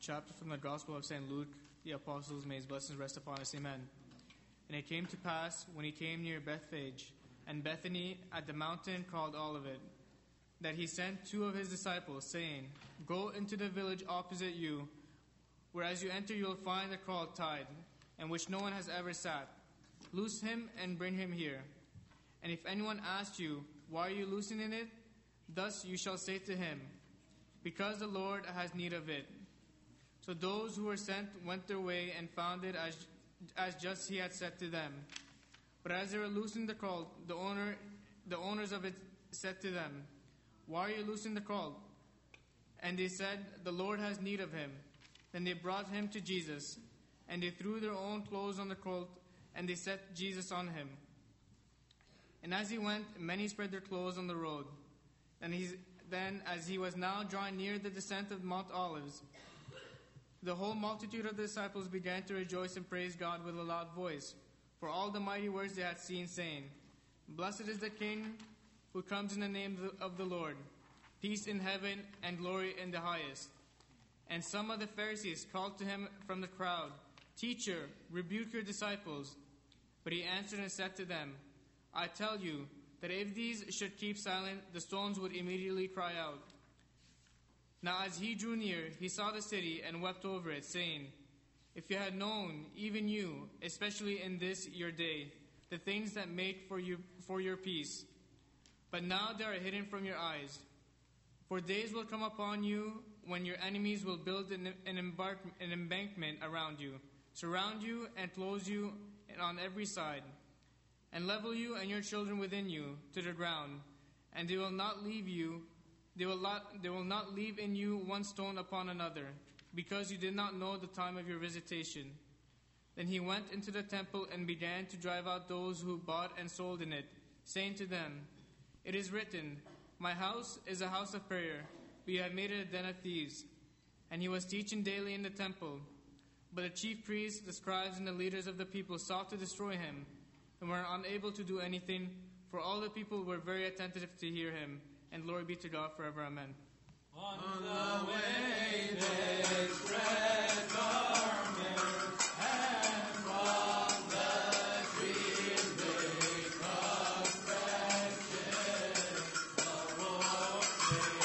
chapter from the Gospel of St. Luke, the Apostles, may his blessings rest upon us. Amen. And it came to pass, when he came near Bethphage and Bethany at the mountain called Olivet, that he sent two of his disciples, saying, Go into the village opposite you, where as you enter you will find a colt tied, in which no one has ever sat. Loose him and bring him here. And if anyone asks you, Why are you loosening it? Thus you shall say to him, Because the Lord has need of it. So those who were sent went their way and found it as just he had said to them. But as they were loosing the colt, the owners of it said to them, Why are you loosing the colt? And they said, The Lord has need of him. Then they brought him to Jesus, and they threw their own clothes on the colt, and they set Jesus on him. And as he went, many spread their clothes on the road. Then, as he was now drawing near the descent of Mount Olives, the whole multitude of the disciples began to rejoice and praise God with a loud voice for all the mighty works they had seen, saying, Blessed is the King who comes in the name of the Lord, peace in heaven and glory in the highest. And some of the Pharisees called to him from the crowd, Teacher, rebuke your disciples. But he answered and said to them, I tell you that if these should keep silent, the stones would immediately cry out. Now as he drew near, he saw the city and wept over it, saying, If you had known, even you, especially in this your day, the things that make for your peace. But now they are hidden from your eyes. For days will come upon you when your enemies will build an embankment around you, surround you and close you on every side, and level you and your children within you to the ground, and they will not leave in you one stone upon another, because you did not know the time of your visitation. Then he went into the temple and began to drive out those who bought and sold in it, saying to them, It is written, My house is a house of prayer, but you have made it a den of thieves. And he was teaching daily in the temple. But the chief priests, the scribes, and the leaders of the people sought to destroy him, and were unable to do anything, for all the people were very attentive to hear him. And glory be to God forever. Amen. On the way they spread garments, and from the trees they cut branches. The Lord